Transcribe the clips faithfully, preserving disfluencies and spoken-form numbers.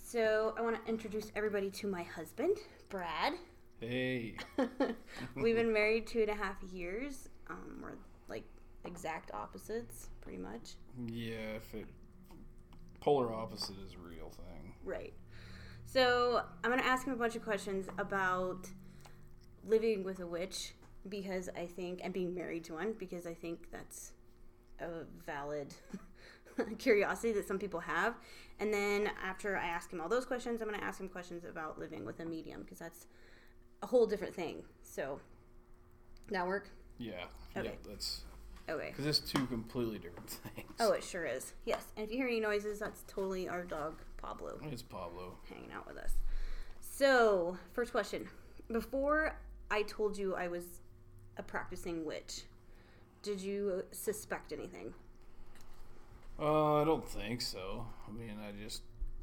So I want to introduce everybody to my husband, Brad. Hey. We've been married two and a half years. Um, we're like exact opposites, pretty much. Yeah, if it polar opposite is a real thing. Right. So I'm going to ask him a bunch of questions about living with a witch because I think, and being married to one, because I think that's a valid curiosity that some people have. And then after I ask him all those questions, I'm going to ask him questions about living with a medium because that's a whole different thing. So, that work? Yeah. Okay. Yeah, that's... Okay. Because it's two completely different things. Oh, it sure is. Yes. And if you hear any noises, that's totally our dog, Pablo. It's Pablo. Hanging out with us. So, first question. Before I told you I was a practicing witch, did you suspect anything? Uh, I don't think so. I mean, I just...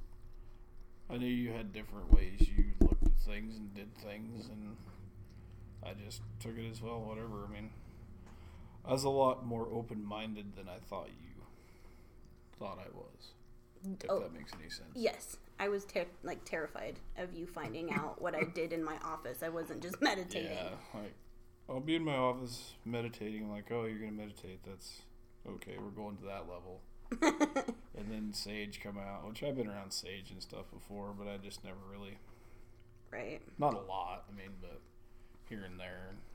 I knew you had different ways you looked at things and did things, and I just took it as, well, whatever. I mean, I was a lot more open-minded than I thought you thought I was, if oh, that makes any sense. Yes. I was ter- like terrified of you finding out what I did in my office. I wasn't just meditating. Yeah, like, I'll be in my office meditating, like, oh, you're going to meditate, that's okay, we're going to that level. And then Sage come out, which I've been around Sage and stuff before, but I just never really... Right. Not a lot, I mean, but here and there. And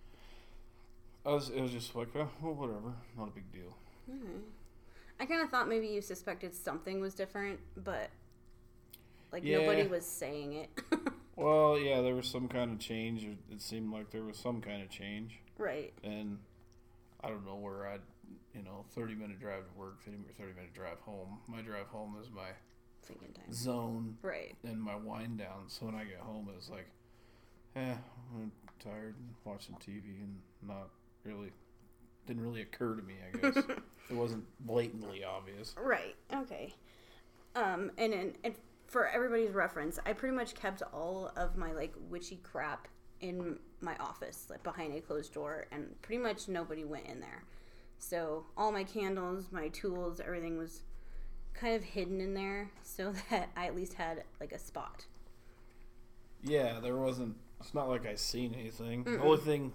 I was, it was just like, oh, well, whatever, not a big deal. Mm-hmm. I kind of thought maybe you suspected something was different, but, like, yeah. nobody was saying it. Well, yeah, there was some kind of change. It seemed like there was some kind of change. Right. And I don't know where I'd, you know, thirty-minute drive to work, thirty-minute drive home. My drive home is my Thinking time. zone. Right. And my wind down. So when I get home, it's like, eh, I'm tired and watch some T V and not really, didn't really occur to me, I guess. It wasn't blatantly obvious. Right. Okay. Um, and, and, and for everybody's reference, I pretty much kept all of my, like, witchy crap in my office, like, behind a closed door, and pretty much nobody went in there. So all my candles, my tools, everything was kind of hidden in there so that I at least had, like, a spot. Yeah, there wasn't, it's not like I seen anything. Mm-mm. The only thing,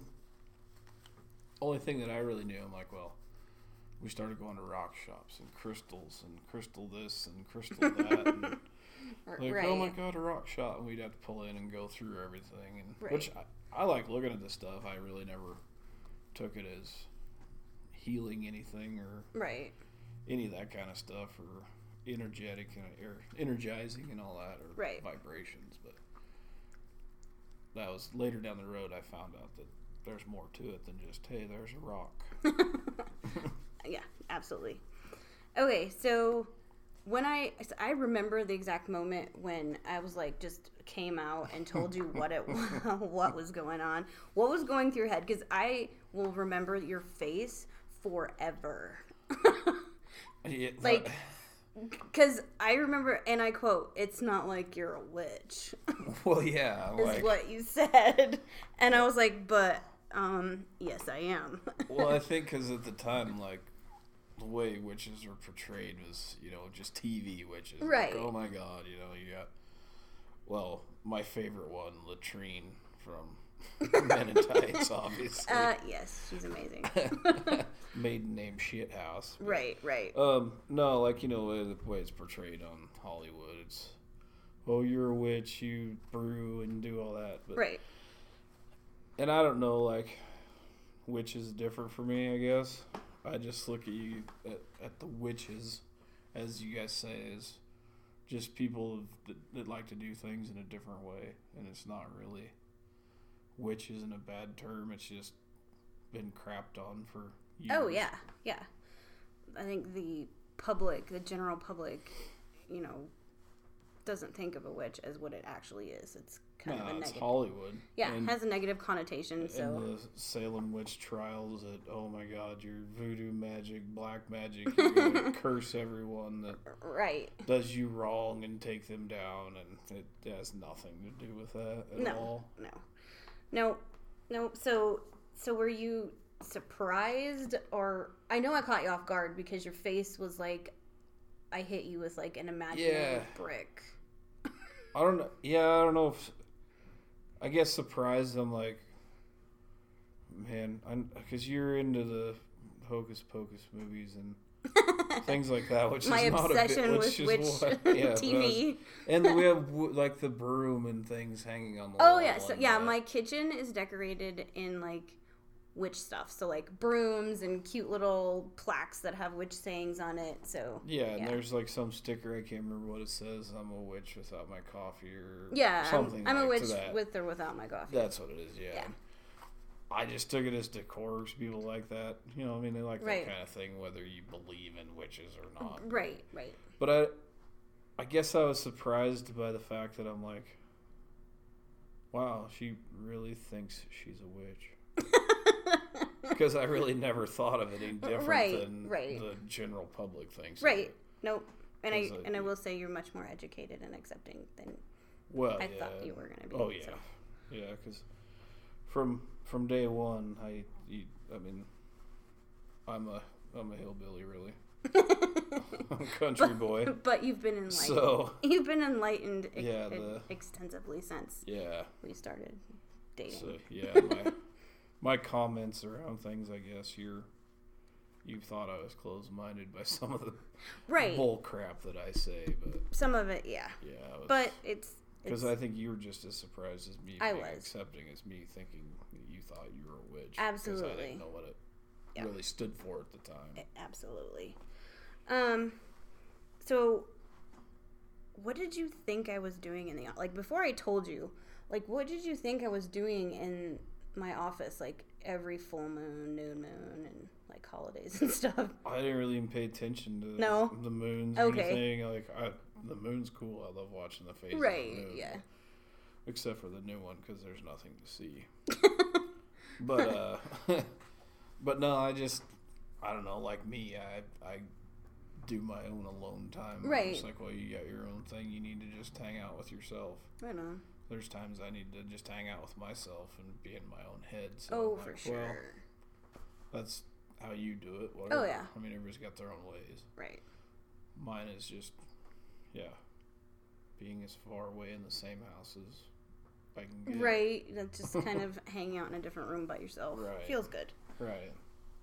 only thing that I really knew, I'm like, well, we started going to rock shops and crystals and crystal this and crystal that. And like, right. oh my God, a rock shop. And we'd have to pull in and go through everything. And Right. Which I, I like looking at this stuff. I really never took it as healing anything or Right. any of that kind of stuff or energetic and or energizing and all that or Right. vibrations. But that was later down the road I found out that there's more to it than just, hey, there's a rock. Yeah, absolutely. Okay, so when I so I remember the exact moment when I was like just came out and told you what it what was going on, what was going through your head, because I will remember your face forever. Yeah, Like, because I remember, and I quote, "It's not like you're a witch." well, yeah, is like, what you said, and I was like, "But um, yes, I am." well, I think because at the time, like, the way witches were portrayed was, you know, just T V witches. Right. Like, oh my God, you know, you got, well, my favorite one, Latrine from Men in Tights, obviously. Uh, yes, she's amazing. Maiden name Shithouse. But, Right, right. Um, no, like, you know, the way it's portrayed on Hollywood, it's, oh, you're a witch, you brew and do all that. But, Right. and I don't know, like, witch is different for me, I guess. I just look at you, at, at the witches, as you guys say, as just people that, that like to do things in a different way. And it's not really, witch isn't a bad term, it's just been crapped on for years. Oh, yeah, yeah. I think the public, the general public, you know, doesn't think of a witch as what it actually is. It's kind no, of a it's negative. Hollywood. Yeah, and, it has a negative connotation, so. And the Salem witch trials that, oh my God, you're voodoo magic, black magic, you're going to curse everyone that Right. does you wrong and take them down, and it has nothing to do with that at no, all. No, no, no. So, so were you surprised, or I know I caught you off guard because your face was like, I hit you with like an imaginary Yeah. brick. I don't know. Yeah, I don't know if. I guess surprised. I'm like, man, because you're into the Hocus Pocus movies and things like that, which My is not a obsession bit, with which witch is what, yeah, T V. was, and we have like the broom and things hanging on the Oh wall. yeah, so and yeah, that. my kitchen is decorated in like witch stuff. So like brooms and cute little plaques that have witch sayings on it. So Yeah, and yeah. there's like some sticker, I can't remember what it says. I'm a witch without my coffee or yeah, something. I'm, I'm like a witch to that. with or without my coffee. That's what it is. Yeah. Yeah. I just took it as decor because people like that. You know, I mean, they like Right. that kind of thing, whether you believe in witches or not. Right, right. But I, I guess I was surprised by the fact that I'm like, wow, she really thinks she's a witch. Because I really never thought of it any different Right, than right. the general public thinks. Right. Of it. Nope. And I Because, uh, and I will say you're much more educated and accepting than Well, I yeah. thought you were gonna be. Oh yeah, so. yeah. Because from from day one, I you, I mean, I'm a I'm a hillbilly, really. I'm a country but, boy. But you've been enlightened. So You've been enlightened ex- Yeah, the- extensively since yeah, we started dating. so yeah, my my comments around things, I guess you're you thought I was closed-minded by some of the Right. bull crap that I say, but Some of it, yeah. yeah, I was, But it's because it's I think you were just as surprised as me I being was. accepting as me thinking that you thought you were a witch. Because I Absolutely. didn't know what it Yeah. really stood for at the time. absolutely. Um, so what did you think I was doing in the like before I told you? Like, what did you think I was doing in my office? Like every full moon, new moon, and like holidays and stuff. I didn't really even pay attention to No? the moons Okay. or anything. Like, I, the moon's cool. I love watching the face Right, of the moon. yeah. Except for the new one, because there's nothing to see. But, uh, but no, I just, I don't know, like me, I, I do my own alone time. Right. I'm just like, well, you got your own thing. You need to just hang out with yourself. Right on. There's times I need to just hang out with myself and be in my own head. So Oh, I'm for like, sure. Well, that's how you do it. Whatever. Oh, yeah. I mean, everybody's got their own ways. Right. Mine is just, yeah, being as far away in the same house as I can get. Right. That's just kind of hanging out in a different room by yourself. Right. Feels good. Right.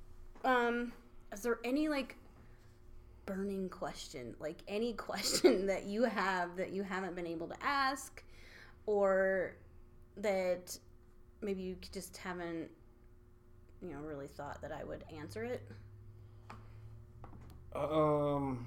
Um, is there any like burning question, like any question that you have that you haven't been able to ask, or that maybe you just haven't, you know, really thought that I would answer it? Um,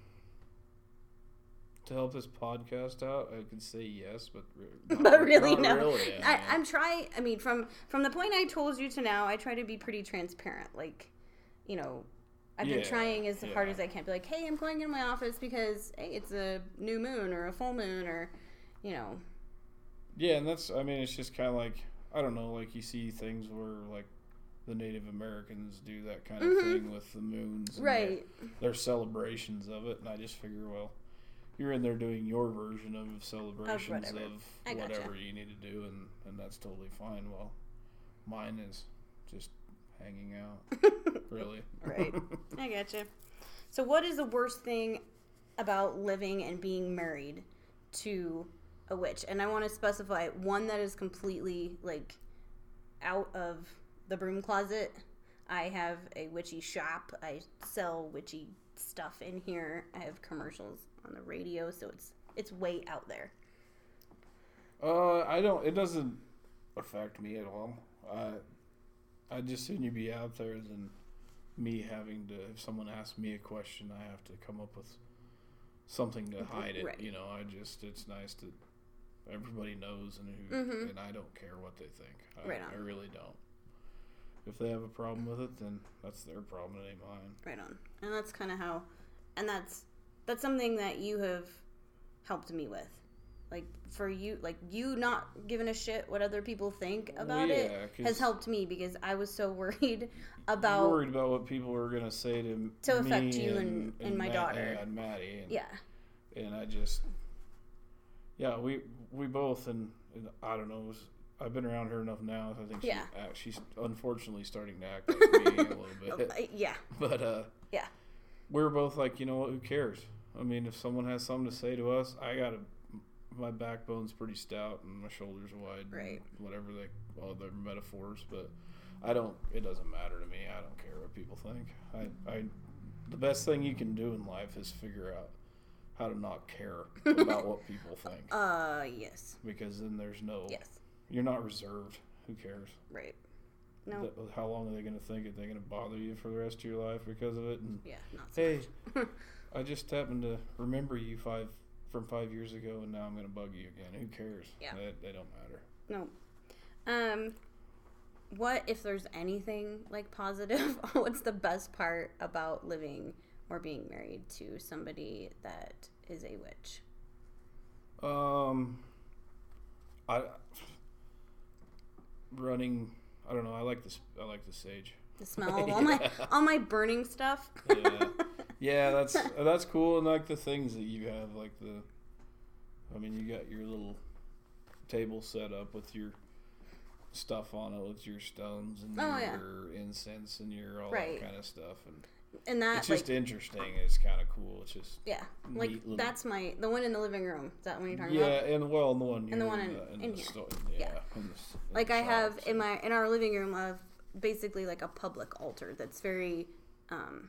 to help this podcast out, I could say yes, but re- But not- really, not no. Really, I I, mean, I'm trying. I mean, from from the point I told you to now, I try to be pretty transparent. Like, you know, I've been Yeah, trying as hard yeah. as I can. Be like, hey, I'm going in my office because hey, it's a new moon or a full moon or, you know. Yeah, and that's, I mean, it's just kind of like, I don't know, like you see things where, like, the Native Americans do that kind of Mhm. thing with the moons. And Right. Their, their celebrations of it, and I just figure, well, you're in there doing your version of celebrations whatever. of I gotcha. whatever you need to do, and, and that's totally fine. Well, mine is just hanging out, really. Right. I gotcha. So, what is the worst thing about living and being married to a witch? And I want to specify one that is completely like out of the broom closet. I have a witchy shop. I sell witchy stuff in here. I have commercials on the radio, so it's it's way out there. Uh, I don't. It doesn't affect me at all. I I just sooner be out there than me having to. If someone asks me a question, I have to come up with something to hide it. Right. You know, I just. It's nice that everybody knows and who, Mhm. and I don't care what they think. I, Right on. I really don't. If they have a problem with it, then that's their problem. It ain't mine. Right on. And that's kind of how, and that's that's something that you have helped me with. Like for you, like you not giving a shit what other people think about yeah, it 'cause has helped me because I was so worried You're about worried about what people are gonna say to To me affect you and, and- and my Matt- daughter. and Maddie. And, yeah, and I just, yeah, we we both, and, and I don't know, it was, I've been around her enough now. I think she, Yeah. act, she's unfortunately starting to act like me a little bit. Uh, yeah, But uh, yeah, we're both like, you know what? Who cares? I mean, if someone has something to say to us, I gotta my backbone's pretty stout and my shoulders are wide. Right. Whatever they, all their metaphors, but I don't. It doesn't matter to me. I don't care what people think. I, I, the best thing you can do in life is figure out how to not care about what people think. Uh, yes. Because then there's no. Yes. You're not reserved. Who cares? Right. No. Th- how long are they going to think it? They're going to bother you for the rest of your life because of it? And yeah. Not so hey, much. I just happened to remember you five from five years ago, and now I'm going to bug you again. Who cares? Yeah. They, they don't matter. No. Um, what if there's anything like positive? What's the best part about living or being married to somebody that is a witch? Um, I running. I don't know. I like this. I like the sage. The smell of all my all my burning stuff. Yeah, yeah. That's that's cool, and like the things that you have, like the. I mean, you got your little table set up with your stuff on it, with your stones and oh, your yeah. incense and your all right. that kind of stuff, and and that it's just like, interesting. It's kind of cool. It's just yeah, like little, that's my the one in the living room. Is that what you're talking yeah, about? Yeah, and well, and the one and the one in, the, in, in the here. Sto- yeah, yeah. In the, in like the I shop, have so. in my in our living room, I have basically like a public altar that's very um,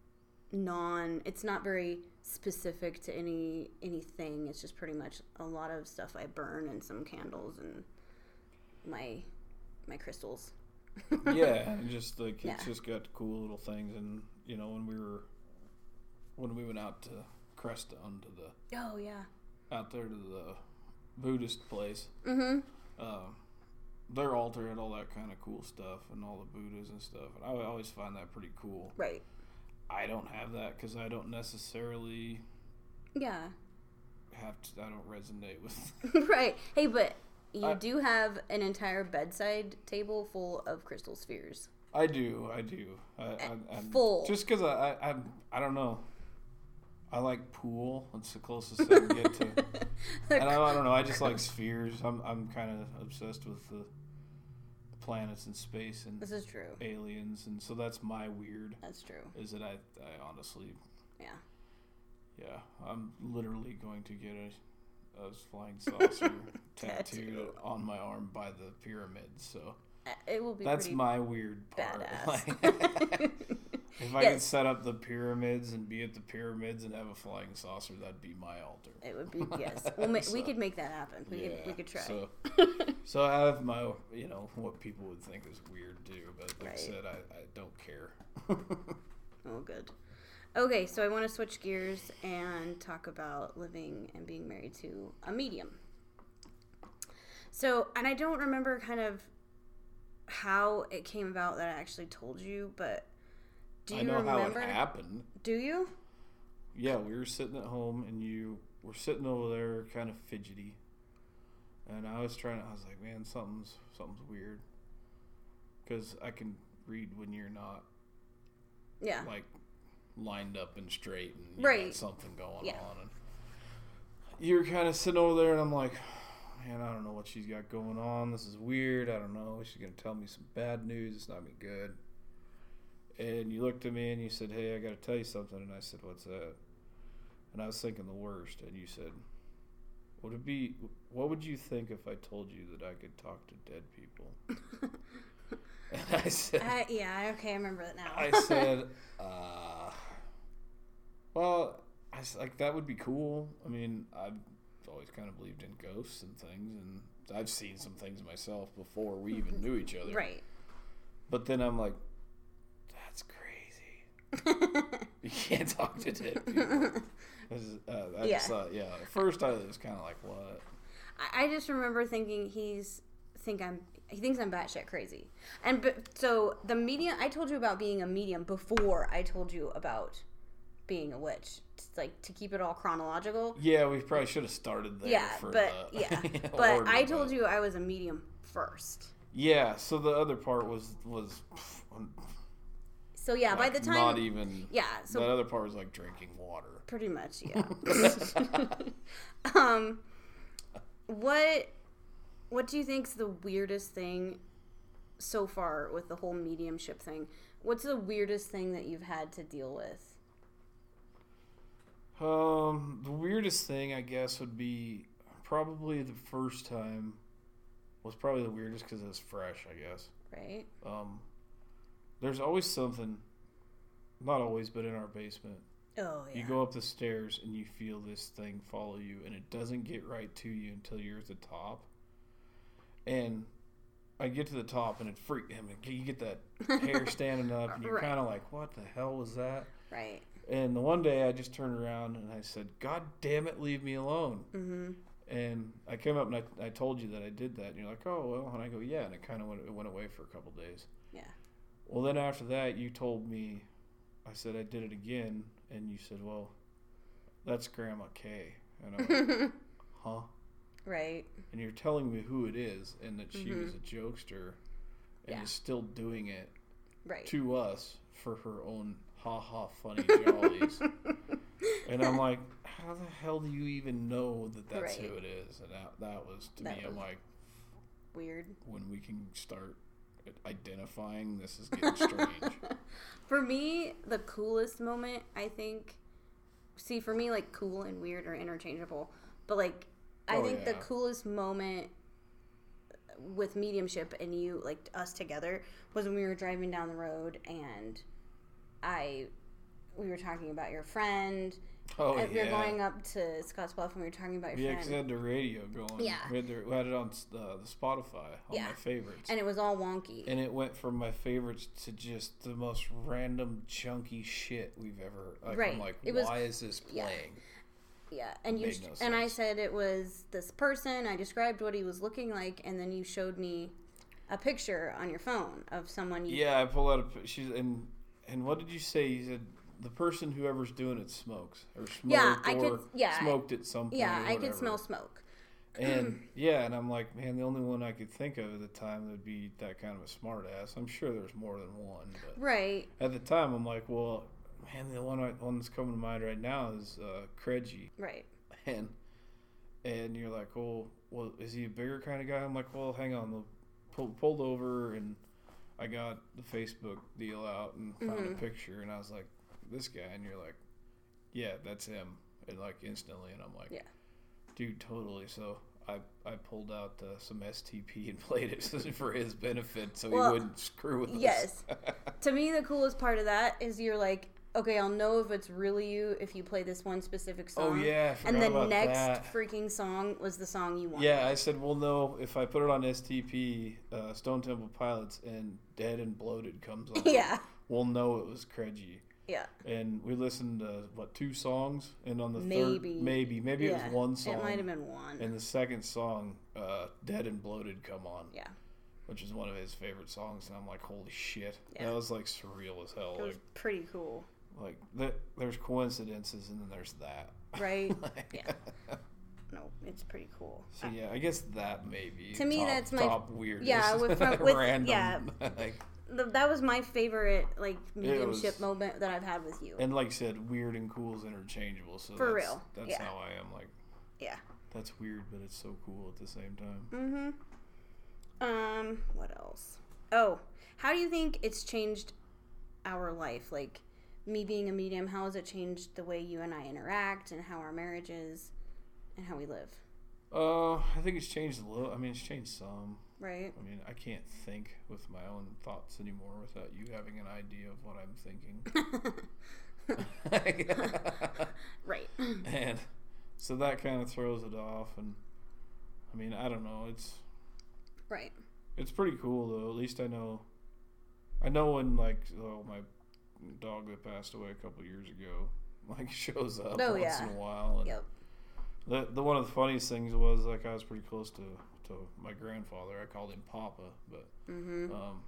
non. It's not very specific to any anything. It's just pretty much a lot of stuff I burn and some candles and my my crystals. Yeah, and just like it's yeah. just got cool little things, and you know when we were when we went out to Crestone to the oh yeah out there to the Buddhist place, mm-hmm. uh, their altar had all that kind of cool stuff and all the Buddhas and stuff, and I always find that pretty cool. Right. I don't have that because I don't necessarily yeah have to. I don't resonate with. Right. Hey, but you I, do have an entire bedside table full of crystal spheres. I do. I do. I, I, I'm, full. Just because I, I, I, I don't know. I like pool. It's the closest I can get to. And I, I don't know. I just like spheres. I'm, I'm kind of obsessed with the planets and space and this is true. aliens, and so that's my weird. That's true. Is that I, I honestly. Yeah. Yeah, I'm literally going to get a, a flying saucer tattooed on my arm by the pyramids. So it will be. That's my weird part. Badass. If I yes. could set up the pyramids and be at the pyramids and have a flying saucer, that'd be my altar. It would be yes. We'll ma- so, we could make that happen. We yeah, could we could try. So, so I have my you know what people would think is weird too, but like right. I said, I, I don't care. Oh, good. Okay, so I want to switch gears and talk about living and being married to a medium. So, and I don't remember kind of how it came about that I actually told you, but do you I know remember? how it happened. Do you? Yeah, we were sitting at home, and you were sitting over there, kind of fidgety, and I was trying. I was like, "Man, something's something's weird," because I can read when you're not, yeah, like lined up and straight, and you right. got something going yeah. on. And you're kind of sitting over there, and I'm like, "Man, I don't know what she's got going on. This is weird. I don't know. She's gonna tell me some bad news. It's not gonna be good." And you looked at me and you said, "Hey, I got to tell you something." And I said, "What's that?" And I was thinking the worst. And you said, "Would it be? What would you think if I told you that I could talk to dead people?" And I said, uh, "Yeah, okay, I remember it now." I said, uh, "Well, I was like that would be cool. I mean, I've always kind of believed in ghosts and things, and I've seen some things myself before we even knew each other. Right. But then I'm like." That's crazy. You can't talk to dead people. Uh, I yeah. Just thought, yeah. At first, I was kind of like, "What?" I, I just remember thinking he's think I'm he thinks I'm batshit crazy, and but so the medium I told you about being a medium before I told you about being a witch. It's like to keep it all chronological. Yeah, we probably should have started there. Yeah, for but the yeah, but order, I told but. you I was a medium first. Yeah. So the other part was was. So yeah, like by the time not even yeah, so that other part was like drinking water. Pretty much, yeah. um, what what do you think's the weirdest thing so far with the whole mediumship thing? What's the weirdest thing that you've had to deal with? Um, the weirdest thing I guess would be probably the first time was probably the weirdest because it was fresh, I guess. Right. Um, there's always something, not always, but in our basement. Oh, yeah. You go up the stairs and you feel this thing follow you, and it doesn't get right to you until you're at the top. And I get to the top, and it freaked him. You get that hair standing up, and you're Right. kind of like, what the hell was that? Right. And the one day I just turned around and I said, God damn it, leave me alone. Mm-hmm. And I came up and I, I told you that I did that. And you're like, oh, well. And I go, yeah. And it kind of went, it went away for a couple days. Yeah. Well, then after that, you told me, I said I did it again. And you said, well, that's Grandma Kay. And I'm like, huh? Right. And you're telling me who it is and that she Mm-hmm. was a jokester and Yeah. is still doing it Right. to us for her own ha-ha funny jollies. And I'm like, how the hell do you even know that that's Right. who it is? And that, that was, to That me, I'm was like, weird. when we can start identifying, this is getting strange. For me, the coolest moment, I think, see, for me, like, cool and weird are interchangeable. But, like, I Oh, think the yeah. coolest moment with mediumship and you, like, us together, was when we were driving down the road and I, we were talking about your friend. Oh, and yeah. we were going up to Scottsbluff and we were talking about your Yeah, because I friend. had the radio going. Yeah. We had, the, we had it on the, the Spotify, on Yeah. my favorites. And it was all wonky. And it went from my favorites to just the most random, chunky shit we've ever. Like, Right. I'm like, It was- why is this yeah. playing? Yeah, and you Made no and I sense. said it was this person. I described what he was looking like, and then you showed me a picture on your phone of someone. You, Yeah, I pulled out a. pi- She's and and what did you say? You said the person whoever's doing it smokes or smoked Yeah, I or could- yeah, I- smoked at some point. yeah, or I could whatever. smell smoke. And yeah, and I'm like, man, the only one I could think of at the time that would be that kind of a smart ass. I'm sure there's more than one, but Right. at the time, I'm like, well, man, the one I, one that's coming to mind right now is uh, Craigie. Right. And and you're like, oh, well, is he a bigger kind of guy? I'm like, well, hang on. Pull, pulled over, and I got the Facebook deal out and found Mhm. a picture, and I was like, this guy. And you're like, yeah, that's him. And like instantly, and I'm like, Yeah. dude, totally. So I, I pulled out uh, some S T P and played it for his benefit so Well, he wouldn't screw with yes. us. To me, the coolest part of that is you're like, okay, I'll know if it's really you if you play this one specific Oh, song. yeah, I forgot And the about next that. freaking song was the song you wanted. Yeah, I said, well, no, if I put it on S T P, uh, Stone Temple Pilots, and Dead and Bloated comes on, Yeah. we'll know it was Craigie. Yeah. And we listened to, what, two songs? And on the Maybe. third, maybe, maybe Yeah. it was one song. It might have been one. And the second song, uh, Dead and Bloated come on. Yeah. Which is one of his favorite songs, and I'm like, holy shit. Yeah. That was, like, surreal as hell. It was Like, pretty cool. like th- there's coincidences, and then there's that. Right? Like- Yeah. No, it's pretty cool. So yeah, I guess that maybe To me, top, that's my- top weirdest. yeah, with- with- random. yeah. like, The, that was my favorite, like, mediumship was- moment that I've had with you. and like I said, weird and cool is interchangeable. So For that's, real, that's yeah. how I am. Like, Yeah. that's weird, but it's so cool at the same time. Mm-hmm. Um, what else? Oh, how do you think it's changed our life? Like, me being a medium, how has it changed the way you and I interact and how our marriage is and how we live? Uh, I think it's changed a little. I mean, it's changed some. Right? I mean, I can't think with my own thoughts anymore without you having an idea of what I'm thinking. Right. And so that kind of throws it off. And I mean, I don't know. It's Right. it's pretty cool though. At least I know. I know when like oh, my dog that passed away a couple years ago like shows up Oh, once yeah. in a while. And Yep. the the one of the funniest things was like I was pretty close to to my grandfather. I called him Papa, but Mm-hmm. um,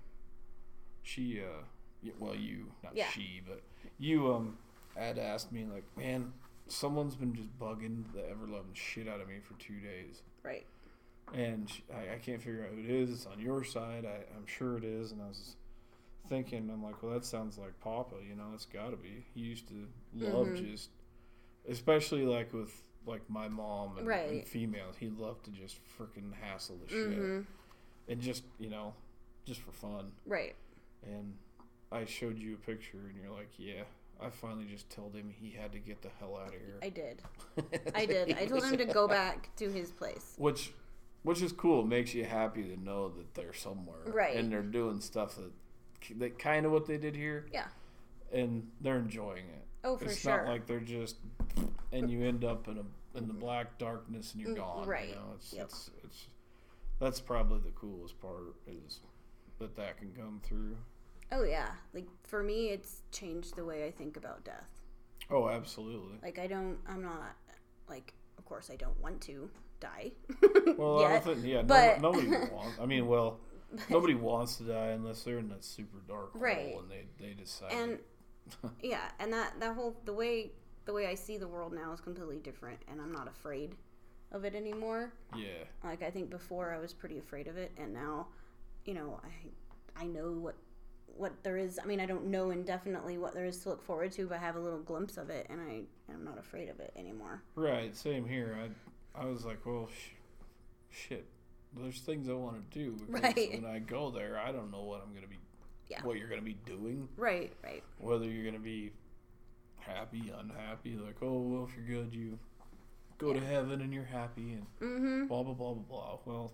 she uh, y- well you not Yeah. she but you um had asked me like, man, someone's been just bugging the ever loving shit out of me for two days. Right. And she, I, I can't figure out who it is. It's on your side. I, I'm sure it is. And I was thinking, I'm like, well, that sounds like Papa. You know, it's got to be. He used to love Mhm. just, especially like with like my mom and, Right. and females. He loved to just freaking hassle the shit Mm-hmm. and just you know, just for fun. Right. And I showed you a picture, and you're like, yeah, I finally just told him he had to get the hell out of here. I did. I did. I told him to go back to his place. Which, which is cool. It makes you happy to know that they're somewhere. Right. And they're doing stuff that, that kind of what they did here. Yeah. And they're enjoying it. Oh, for it's sure. It's not like they're just, and you end up in a in the black darkness and you're gone. Right. You know, it's, yep. it's, it's, that's probably the coolest part is that that can come through. Oh, yeah. Like, for me, it's changed the way I think about death. Oh, absolutely. Like, I don't, I'm not, like, of course I don't want to die. Well, yet, I don't think, yeah, but... no, nobody wants, I mean, well, nobody wants to die unless they're in that super dark right. hole and they, they decide. And, yeah, and that, that whole, the way, the way I see the world now is completely different, and I'm not afraid of it anymore. Yeah. Like, I think before I was pretty afraid of it, and now, you know, I, I know what, what there is. I mean, I don't know indefinitely what there is to look forward to, but I have a little glimpse of it, and I am not afraid of it anymore. Right, same here. I I was like, well, sh- shit, there's things I want to do. Because right. when I go there, I don't know what I'm going to be, yeah. what you're going to be doing. Right, right. Whether you're going to be happy, unhappy, like, oh, well, if you're good, you go yeah. to heaven and you're happy, and mm-hmm. blah, blah, blah, blah, blah. Well,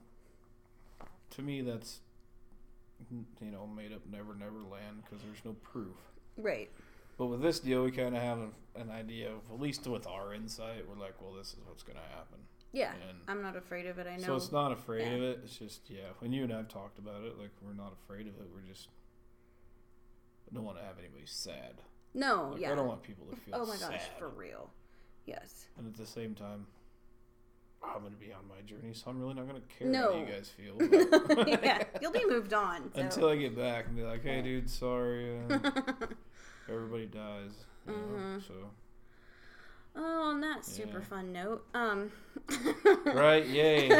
to me, that's, you know, made up Never Never Land because there's no proof. Right. But with this deal, we kind of have a, an idea of, at least with our insight, we're like, well, this is what's going to happen. Yeah. And I'm not afraid of it. I know. So it's not afraid yeah. of it. It's just, yeah, when you and I have talked about it, like, we're not afraid of it. We're just, I don't want to have anybody sad. No, like, yeah. I don't want people to feel sad. Oh my gosh, for real. Yes. And at the same time, I'm going to be on my journey, so I'm really not going to care no. how you guys feel. Yeah, you'll be moved on. So. Until I get back and be like, hey, dude, sorry. Uh, everybody dies. You mm-hmm. know, so. Oh, on that super yeah. fun note. Um. Right, yay.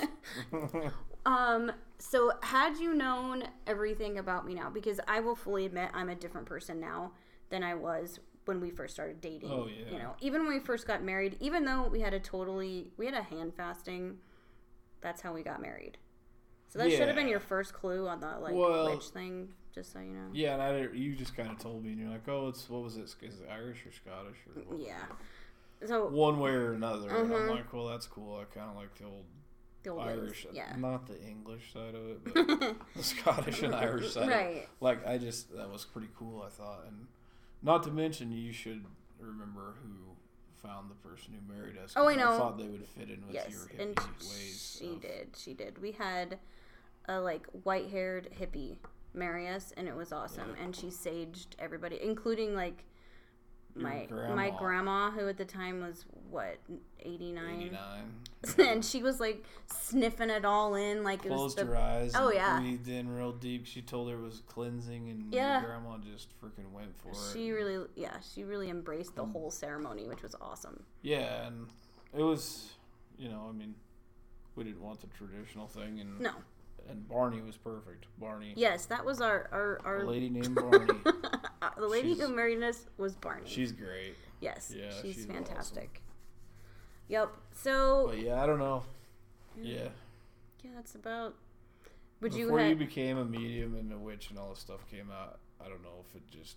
um, so had you known everything about me now, because I will fully admit I'm a different person now than I was when we first started dating. Oh, yeah. You know, even when we first got married, even though we had a totally, we had a hand fasting, that's how we got married. So that yeah. should have been your first clue on the, like, well, witch thing, just so you know. Yeah, and I, you just kind of told me, and you're like, oh, it's, what was it? Is it Irish or Scottish? Or what? Yeah. So one way or another. Uh-huh. And I'm like, well, that's cool. I kind of like the old, the old Irish, ways, yeah. Not the English side of it, but the Scottish and Irish side. Right. Like, I just, that was pretty cool, I thought. And not to mention, you should remember who found the person who married us. Oh, I know. I thought they would fit in with yes. your hippie and ways. She of, did. She did. We had a, like, white-haired hippie marry us, and it was awesome. Yeah. And she saged everybody, including, like, my grandma. my grandma, who at the time was, what, eighty-nine? eighty-nine. And she was, like, sniffing it all in. like Closed it was the, her eyes oh, and yeah. breathed in real deep. She told her it was cleansing, and yeah. your grandma just freaking went for it. She really, yeah, she really embraced the whole ceremony, which was awesome. Yeah, and it was, you know, I mean, we didn't want the traditional thing, and no. And Barney was perfect. Barney. Yes, that was our our, our... A lady named Barney. The lady she's, who married us was Barney. She's great. Yes, yeah, she's, she's fantastic. Awesome. Yep. So. But yeah, I don't know. Yeah. Yeah, that's about. Would Before you? Before ha- you became a medium and a witch and all this stuff came out, I don't know if it just.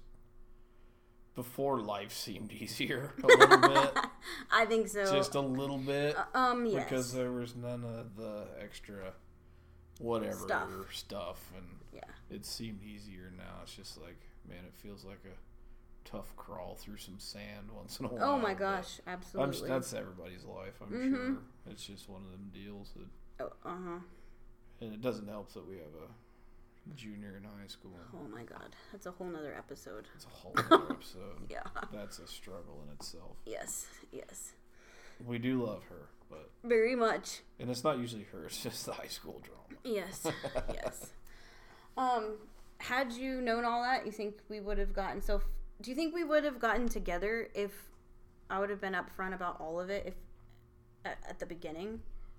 Before life seemed easier a little bit. I think so. Just a little bit. Uh, um. Yes. Because there was none of the extra. Whatever stuff. stuff, and yeah. it seemed easier now. It's just like, man, it feels like a tough crawl through some sand once in a while. Oh my gosh, absolutely. I'm, that's everybody's life, I'm mm-hmm. sure. It's just one of them deals that. Oh, uh huh. And it doesn't help that we have a junior in high school. Oh my god, that's a whole nother episode. It's a whole other episode. Yeah. That's a struggle in itself. Yes, yes. We do love her, but very much. And it's not usually her; it's just the high school drama. Yes, yes. Um, had you known all that, you think we would have gotten so? F- do you think we would have gotten together if I would have been upfront about all of it if at, at the beginning?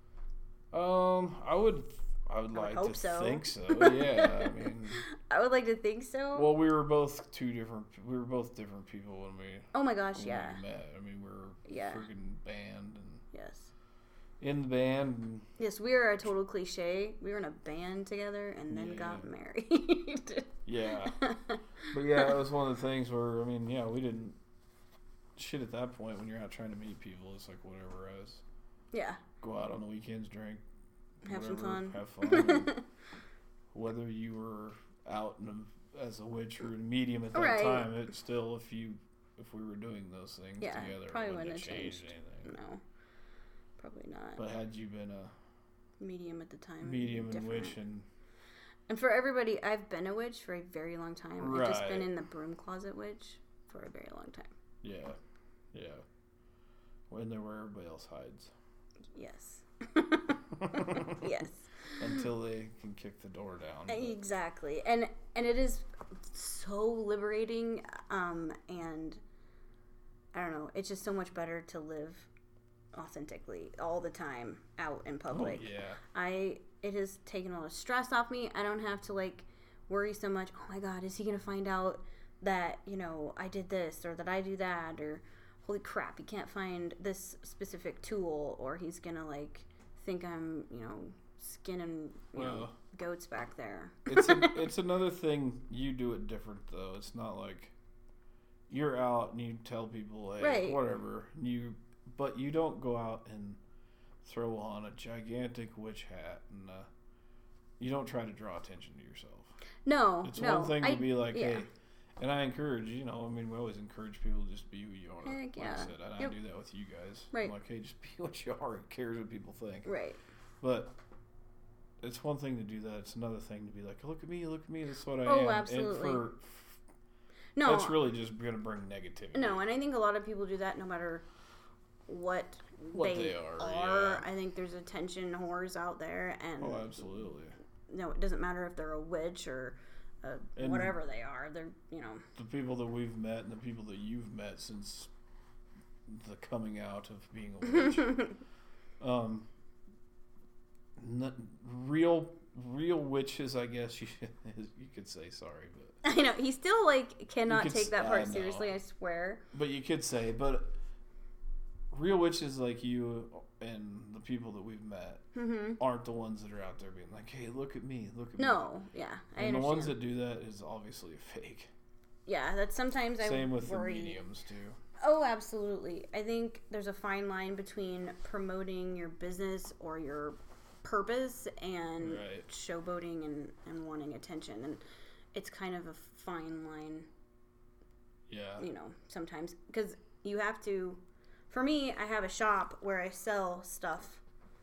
Um, I would. I would I like would hope to so. think so. Yeah, I mean. I would like to think so. Well, we were both two different. We were both different people when we. Oh my gosh! when Yeah. we met. I mean, we were yeah. freaking band and. Yes. in the band. And, yes, we were a total cliche. We were in a band together and then yeah. got married. Yeah. But yeah, it was one of the things where, I mean, yeah, we didn't, shit at that point when you're out trying to meet people, it's like whatever else. Yeah. Go out on the weekends, drink. Have whatever, some fun. Have fun. And whether you were out in a, as a witch or a medium at that right. time, it still, if you, if we were doing those things yeah, together, probably it wouldn't wouldn't have have changed changed. anything. No. Probably not. But had you been a medium at the time. medium and different. witch and And for everybody, I've been a witch for a very long time. Right. I've just been in the broom closet witch for a very long time. yeah, yeah, when there where everybody else hides. Yes. Yes. Until they can kick the door down. But. Exactly. And and it is so liberating, um, and I don't know, it's just so much better to live authentically all the time out in public. Oh, yeah. I it has taken a lot of stress off me. I don't have to like worry so much, oh my god, is he gonna find out that, you know, I did this or that I do that, or holy crap, he can't find this specific tool, or he's gonna like think I'm, you know, skinning you well, know, goats back there. it's a, it's another thing. You do it different though. It's not like you're out and you tell people, hey, Right. whatever. You but you don't go out and throw on a gigantic witch hat and uh, you don't try to draw attention to yourself. No, It's no. one thing I, to be like, yeah. hey, and I encourage, you know, I mean, we always encourage people to just be who you are. Heck like yeah. I said, and Yep. I do that with you guys. Right. I'm like, hey, just be what you are. Who cares what people think? Right. But it's one thing to do that. It's another thing to be like, look at me, look at me. That's what I Oh, am. absolutely. And for, No. that's really just going to bring negativity. No, and I think a lot of people do that no matter what, What they, they are, are. yeah. I think there's attention whores out there, and Oh, absolutely. no, it doesn't matter if they're a witch or a, And whatever they are. They're, you know. The people that we've met and the people that you've met since the coming out of being a witch, um, n- real real witches, I guess you you could say. Sorry, but I know he still like cannot could take that s- part I know. seriously. I swear. but you could say, but real witches like you and the people that we've met Mm-hmm. aren't the ones that are out there being like, "Hey, look at me, look at me." No, yeah, I And the understand. ones that do that is obviously a fake. yeah, that's sometimes I Same with worry. the mediums too. Oh, absolutely. I think there's a fine line between promoting your business or your purpose and Right. showboating and, and wanting attention. And it's kind of a fine line, Yeah. you know, sometimes. Because you have to... For me, I have a shop where I sell stuff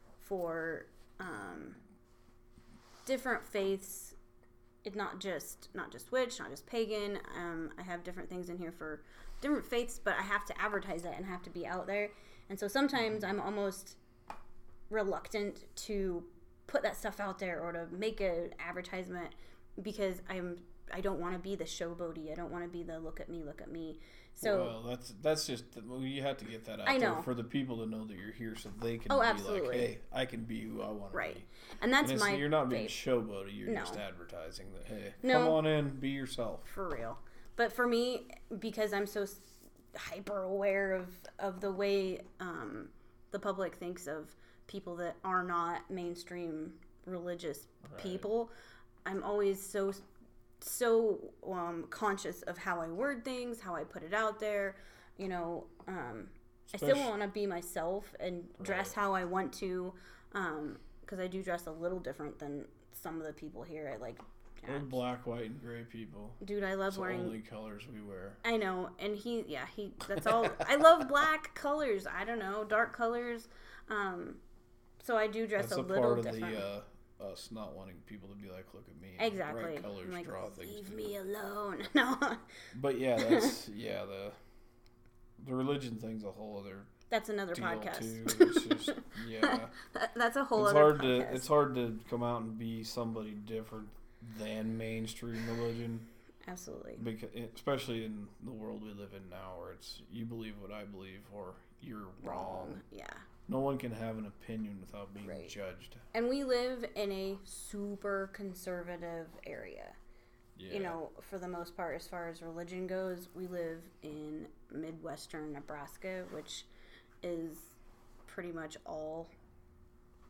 for um, different faiths. It's not just not just witch, not just pagan. Um, I have different things in here for different faiths, but I have to advertise it and have to be out there. And so sometimes I'm almost reluctant to put that stuff out there or to make an advertisement because I'm I don't want to be the showboaty. I don't want to be the look at me, look at me. So well, that's that's just well, you have to get that out I there know. for the people to know that you're here, so they can Oh, be absolutely. like, "Hey, I can be who I want to right, be." and that's And it's- my you're not being faith. showboaty. You're No. just advertising that, "Hey, No. come on in, be yourself." For real. But for me, because I'm so s- hyper aware of, of the way um, the public thinks of people that are not mainstream religious Right. people, I'm always so so um, conscious of how I word things, how I put it out there. You know, um, I still Especially- want to be myself and dress Right. how I want to, because I do dress a little different than some of the people here. I like, We're black, white, and gray people. dude, I love It's the wearing. only colors we wear. I know, and he, yeah, he. That's all. I love black colors. I don't know, dark colors. Um, so I do dress That's a a little part of different. the uh, us not wanting people to be like, "Look at me." and exactly. Bright colors I'm like, draw things. leave to me them. alone. No, But yeah, that's yeah the the religion thing's a whole other that's another deal podcast. too. It's just yeah. That- that's a whole It's other hard podcast. to it's hard to come out and be somebody different than mainstream religion, Absolutely. because especially in the world we live in now, where it's you believe what I believe or you're wrong. Yeah. No one can have an opinion without being Right. judged. And we live in a super conservative area. Yeah. You know, for the most part, as far as religion goes, we live in Midwestern Nebraska, which is pretty much all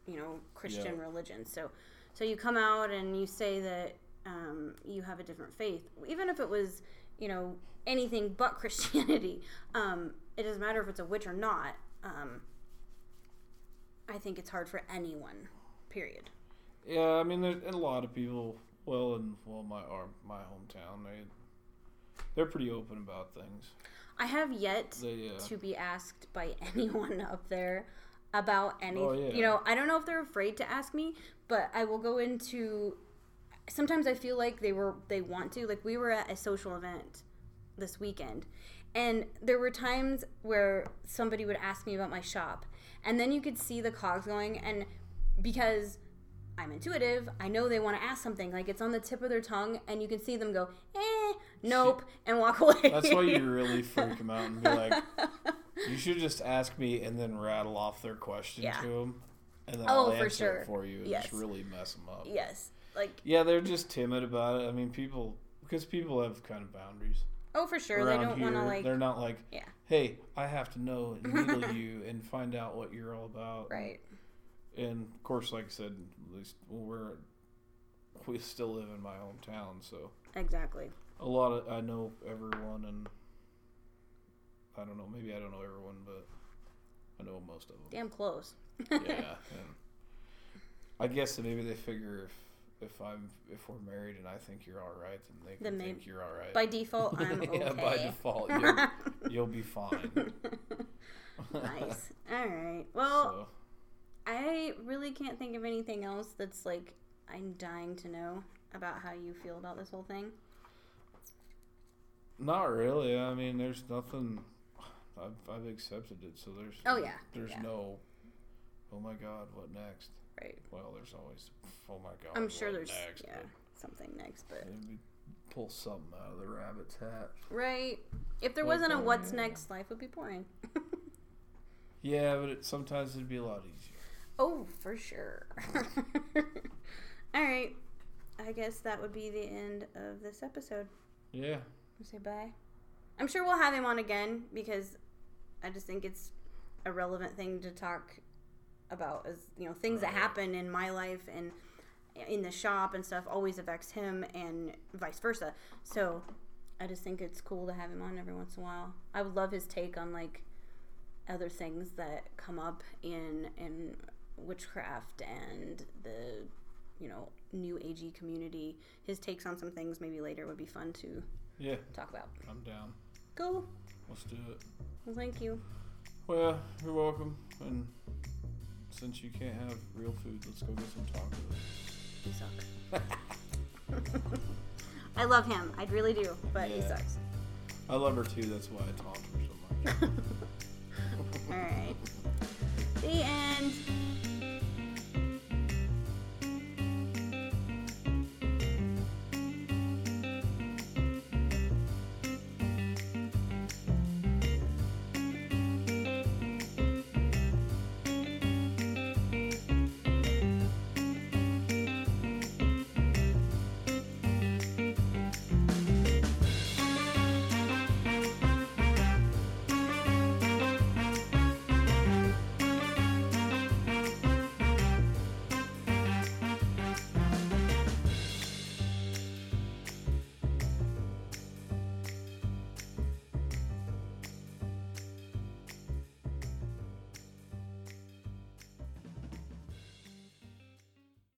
you know, Christian Yeah. religion. So, so you come out and you say that um, you have a different faith, even if it was, you know, anything but Christianity. Um, it doesn't matter if it's a witch or not. Um, I think it's hard for anyone. Period. Yeah, I mean, there's a lot of people. Well, in well my our, my hometown, they they're pretty open about things. I have yet They, uh, to be asked by anyone up there about anything. Oh, yeah. You know, I don't know if they're afraid to ask me, but I will go into. Sometimes I feel like they were they want to. Like we were at a social event this weekend, and there were times where somebody would ask me about my shop, and then you could see the cogs going, and because I'm intuitive, I know they want to ask something. Like it's on the tip of their tongue, and you can see them go, eh, nope, and walk away. That's why you really freak them out and be like, you should just ask me and then rattle off their question Yeah. to them, and then Oh, I'll for answer sure. it for you and Yes. just really mess them up. Yes, like Yeah, they're just timid about it. I mean, people, because people have kind of boundaries. oh, for sure, Around they don't here, want to like they're not like, yeah, hey, I have to know and needle you and find out what you're all about. right. And of course, like I said, at least well, we're we still live in my hometown, so Exactly. a lot of I know everyone, and I don't know, maybe I don't know everyone, but I know most of them. Damn close. Yeah, and I guess that maybe they figure if if I'm if we're married and I think you're all right, then they can Then think maybe- you're all right. By default, I'm okay. Yeah, by default, you'll, you'll be fine. Nice. All right. Well, So, I really can't think of anything else that's like I'm dying to know about how you feel about this whole thing. not really. I mean, there's nothing. I've I've accepted it, so there's Oh, yeah. there's Yeah. no. Oh my God, what next? Right. Well, there's always. Oh my God, I'm sure what there's next? yeah something next, but But maybe pull something out of the rabbit's hat. right. If there Like, wasn't a oh, what's yeah. next, life would be boring. Yeah, but it, sometimes it'd be a lot easier. Oh, for sure. All right. I guess that would be the end of this episode. Yeah. We'll say bye. I'm sure we'll have him on again because I just think it's a relevant thing to talk about. As you know, things that Right. happen in my life and in the shop and stuff always affects him and vice versa. So I just think it's cool to have him on every once in a while. I would love his take on like other things that come up in in witchcraft and the you know new agey community. His takes on some things maybe later would be fun to Yeah. talk about. I'm down. Cool. Let's do it. Well, thank you. Well, you're welcome. And since you can't have real food, let's go get some tacos. You suck. I love him. I really do, but he Yeah. sucks. I love her too. That's why I talk to her so much.